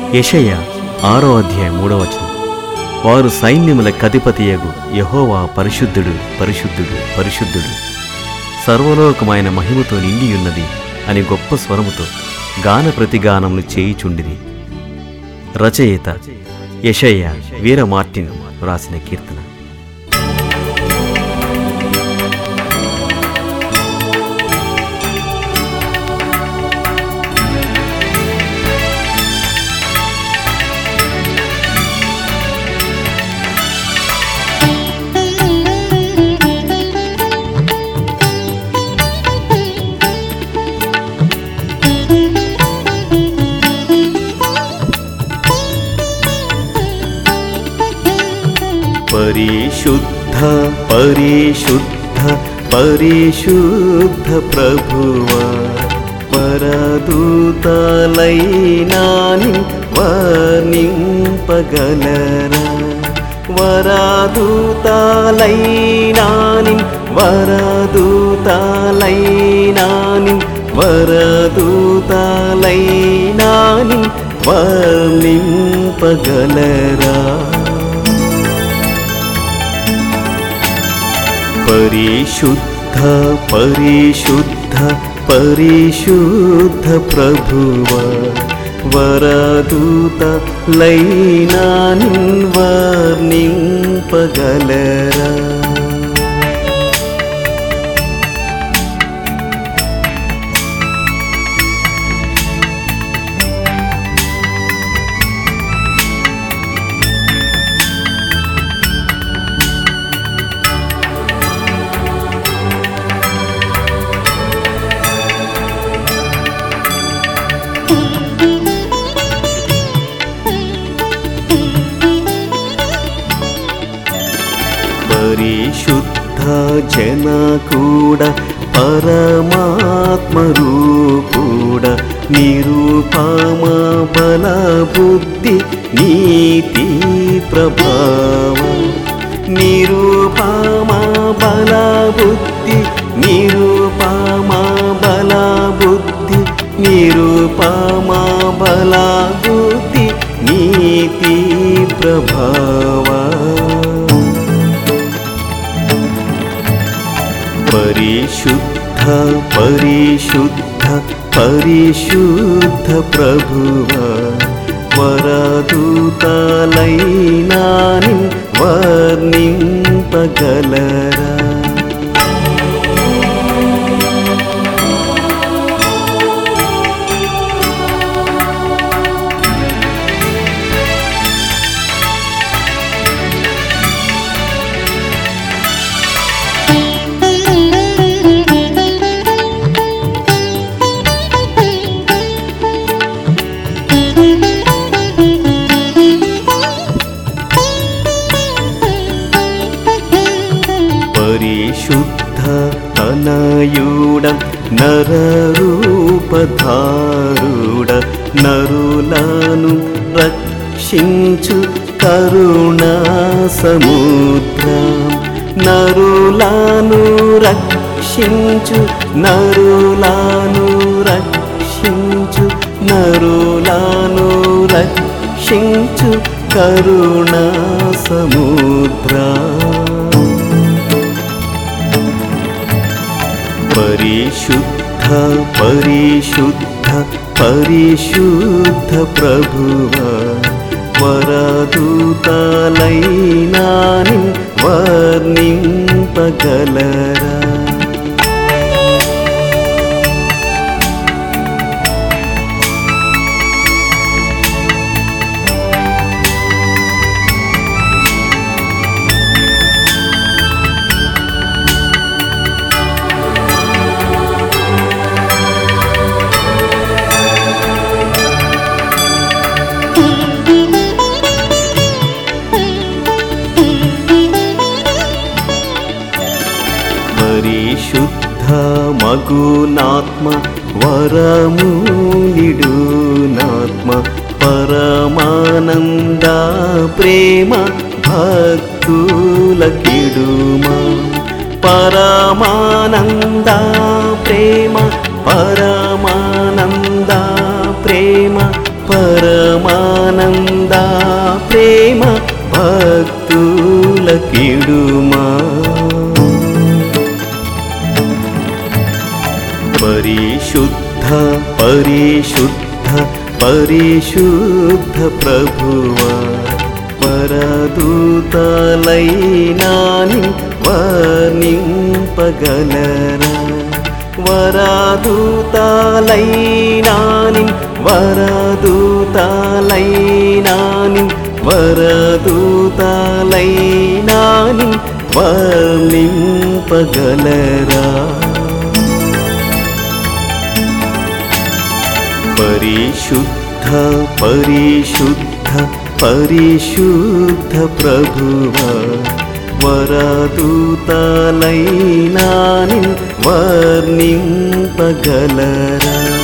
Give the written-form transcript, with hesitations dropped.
యెషయా 6వ అధ్యాయం 3వ వచనం. వారు సైన్యములకు అధిపతియగు యెహోవా పరిశుద్ధుడు పరిశుద్ధుడు పరిశుద్ధుడు, సర్వలోకమైన మహిమతో నిండియున్నది అని గొప్ప స్వరముతో గాన ప్రతిగానములు చేయుచుండిరి. రచయిత యెషయా వీర మార్టిన్ వ్రాసిన కీర్తన. పరిశుద్ధ పరిశుద్ధ పరిశుద్ధ ప్రభువా, వరదూతలైనాని వర్ణింపగలరా? వరదూతలైనాని వరదూతలైనాని వరదూతలైనాని వర్ణింపగలరా? పరిశుద్ధ పరిశుద్ధ పరిశుద్ధ ప్రభువా, వరదూతలైనాని వర్ణింపగలరా? పరిశుద్ధ జన కూడా పరమాత్మ రూపుడ, నిరూపమ బల బుద్ధి నీతి ప్రభావ, నిరూపమ బల బుద్ధి నిరూపమ బల బుద్ధి నిరూపమ బల బుద్ధి నీతి ప్రభావ. పరిశుద్ధ పరిశుద్ధ పరిశుద్ధ ప్రభువా, వరదూతలైనాని వర్ణింపగలరా? పరిశుద్ధ తనయుడ నరరూపధారుడ, నరులను రక్షించు కరుణా సముద్రం, నరులను రక్షించు నరులను రక్షించు నరులను రక్షించు కరుణా సముద్రం. పరిశుద్ధ పరిశుద్ధ పరిశుద్ధ ప్రభువా, వరదూతలైనాని వర్ణింపగలరా? పరిశుద్ధ మగునాత్మ వరములిడునాత్మ, పరమానంద ప్రేమ భక్తుల కిడుమా, పరమానంద ప్రేమ పరమానంద ప్రేమ పరమానంద పరిశుద్ధ పరిశుద్ధ ప్రభువా వరదూతలైనాని వర్ణింపగలరా వరదూతలైనాని వరదూతలైనాని వరదూతలైనాని వర్ణింపగలరా పరిశుద్ధ పరిశుద్ధ పరిశుద్ధ ప్రభువా వరదూతలైనాని వర్ణింపగలరా